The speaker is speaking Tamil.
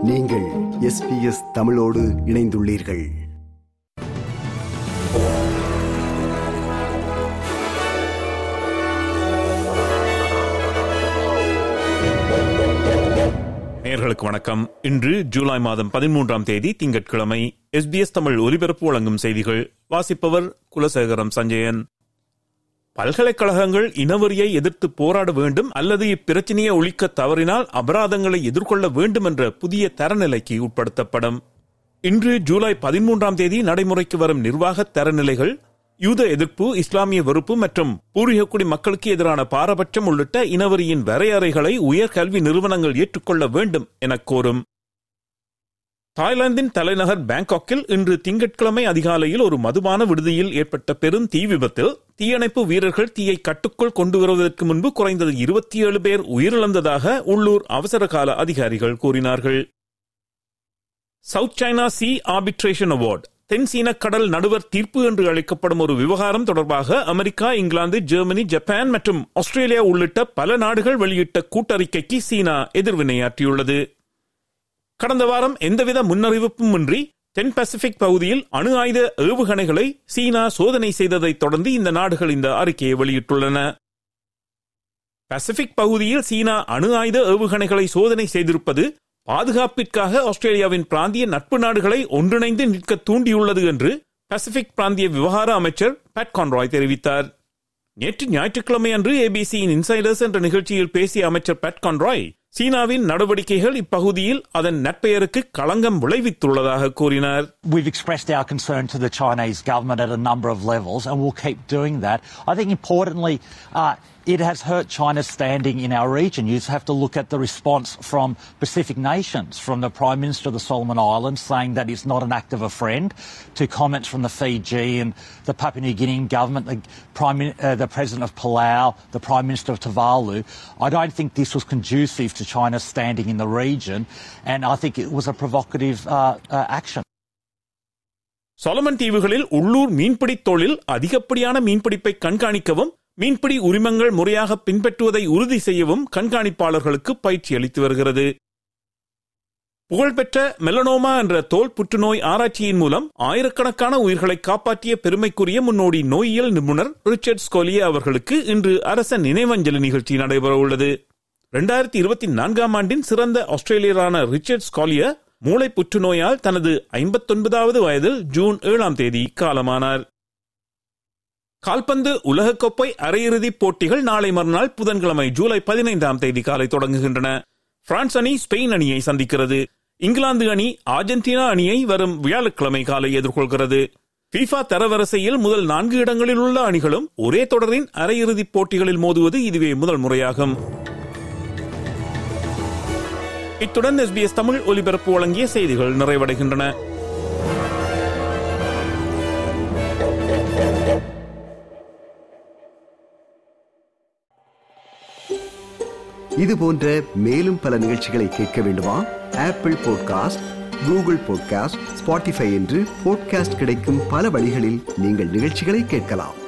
நீங்கள் SBS தமிழோடு இணைந்துள்ளீர்கள். நேயர்களுக்கு வணக்கம். இன்று ஜூலை மாதம் 13ஆம் தேதி திங்கட்கிழமை. SBS தமிழ் ஒலிபரப்பு வழங்கும் செய்திகள் வாசிப்பவர் குலசேகரம் சஞ்சயன். பல்கலைக்கழகங்கள் இனவரியை எதிர்த்து போராட வேண்டும் அல்லது இப்பிரச்சனையை ஒழிக்க தவறினால் அபராதங்களை எதிர்கொள்ள வேண்டும் என்ற புதிய தரநிலைக்கு உட்படுத்தப்படும். இன்று ஜூலை 13ஆம் தேதி நடைமுறைக்கு வரும் நிர்வாக தரநிலைகள் யூத எதிர்ப்பு, இஸ்லாமிய வெறுப்பு மற்றும் பூர்வீகக்குடி மக்களுக்கு எதிரான பாரபட்சம் உள்ளிட்ட இனவரியின் வரையறைகளை உயர்கல்வி நிறுவனங்கள் ஏற்றுக்கொள்ள வேண்டும் என கோரும். தாய்லாந்தின் தலைநகர் பாங்காக்கில் இன்று திங்கட்கிழமை அதிகாலையில் ஒரு மதுபான விடுதியில் ஏற்பட்ட பெரும் தீ விபத்தில் தீயணைப்பு வீரர்கள் தீயை கட்டுக்குள் கொண்டு வருவதற்கு முன்பு குறைந்தது 27 பேர் உயிரிழந்ததாக உள்ளூர் அவசரகால அதிகாரிகள் கூறினார்கள். South China Sea arbitration award, தென் சீன கடல் நடுவர் தீர்ப்பு என்று அழைக்கப்படும் ஒரு விவகாரம் தொடர்பாக அமெரிக்கா, இங்கிலாந்து, ஜெர்மனி, ஜப்பான் மற்றும் ஆஸ்திரேலியா உள்ளிட்ட பல நாடுகள் வெளியிட்ட கூட்டறிக்கைக்கு சீனா எதிர்வினையாற்றியுள்ளது. கடந்த வாரம் எந்தவித முன்னறிவிப்பும் இன்றி தென் பசிபிக் பகுதியில் அணு ஆயுத ஏவுகணைகளை சீனா சோதனை செய்ததைத் தொடர்ந்து இந்த நாடுகள் இந்த அறிக்கையை வெளியிட்டுள்ளன. பசிபிக் பகுதியில் சீனா அணு ஆயுத ஏவுகணைகளை சோதனை செய்திருப்பது பாதுகாப்பிற்காக ஆஸ்திரேலியாவின் பிராந்திய நட்பு நாடுகளை ஒன்றிணைந்து நிற்க தூண்டியுள்ளது என்று பசிபிக் பிராந்திய விவகார அமைச்சர் பேட் கான்ராய் தெரிவித்தார். நேற்று ஞாயிற்றுக்கிழமை அன்று ABCயின் இன்சைடர்ஸ் என்ற நிகழ்ச்சியில் பேசிய அமைச்சர் பேட் கான்ராய், சீனாவின் நடவடிக்கைகள் இப்பகுதியில் அதன் நட்பெயருக்கு களங்கம் விளைவித்துள்ளதாக கூறினார். We've expressed our concern to the Chinese government at a number of levels and we'll keep doing that. I think importantly, it has hurt China's standing in our region. You have to look at the response from Pacific nations, from the Prime Minister of the Solomon Islands saying that it's not an act of a friend, to comments from the Fiji and the Papua New Guinean government, the President of Palau, the Prime Minister of Tuvalu. I don't think this was conducive to China's standing in the region, and I think it was a provocative action. Solomon தீவுகளில் உள்ளூர் மீன்பிடி தொழில் அதிகப்படியான மீன்பிடிப்பை கண்காணிக்கவும் மீன்பிடி உரிமங்கள் முறையாக பின்பற்றுவதை உறுதி செய்யவும் கண்காணிப்பாளர்களுக்கு பயிற்சி அளித்து வருகிறது. புகழ்பெற்ற மெலனோமா என்ற தோல் புற்றுநோய் ஆராய்ச்சியின் மூலம் ஆயிரக்கணக்கான உயிர்களை காப்பாற்றிய பெருமைக்குரிய முன்னோடி நோயியல் நிபுணர் ரிச்சர்ட் ஸ்கோலியா அவர்களுக்கு இன்று அரச நினைவஞ்சலி நிகழ்ச்சி நடைபெற உள்ளது. 2024ஆம் ஆண்டின் சிறந்த ஆஸ்திரேலியரான ரிச்சர்ட் ஸ்கோலியா மூளை புற்றுநோயால் தனது 59வது வயதில் ஜூன் 7ஆம் தேதி காலமானார். கால்பந்து உலகக்கோப்பை அரையிறுதிப் போட்டிகள் நாளை மறுநாள் புதன்கிழமை ஜூலை 15ஆம் தேதி காலை தொடங்குகின்றன. பிரான்ஸ் அணி ஸ்பெயின் அணியை சந்திக்கிறது. இங்கிலாந்து அணி அர்ஜென்டினா அணியை வரும் வியாழக்கிழமை காலை எதிர்கொள்கிறது. FIFA தரவரிசையில் முதல் 4 இடங்களில் உள்ள அணிகளும் ஒரே தொடரின் அரையிறுதிப் போட்டிகளில் மோதுவது இதுவே முதல் முறையாகும். இத்துடன் SBS தமிழ் ஒலிபரப்பு வழங்கிய செய்திகள் நிறைவடைகின்றன. இது போன்ற மேலும் பல நிகழ்ச்சிகளை கேட்க வேண்டுமா? Apple podcast, Google podcast, Spotify என்று பாட்காஸ்ட் கிடைக்கும் பல வழிகளில் நீங்கள் நிகழ்ச்சிகளை கேட்கலாம்.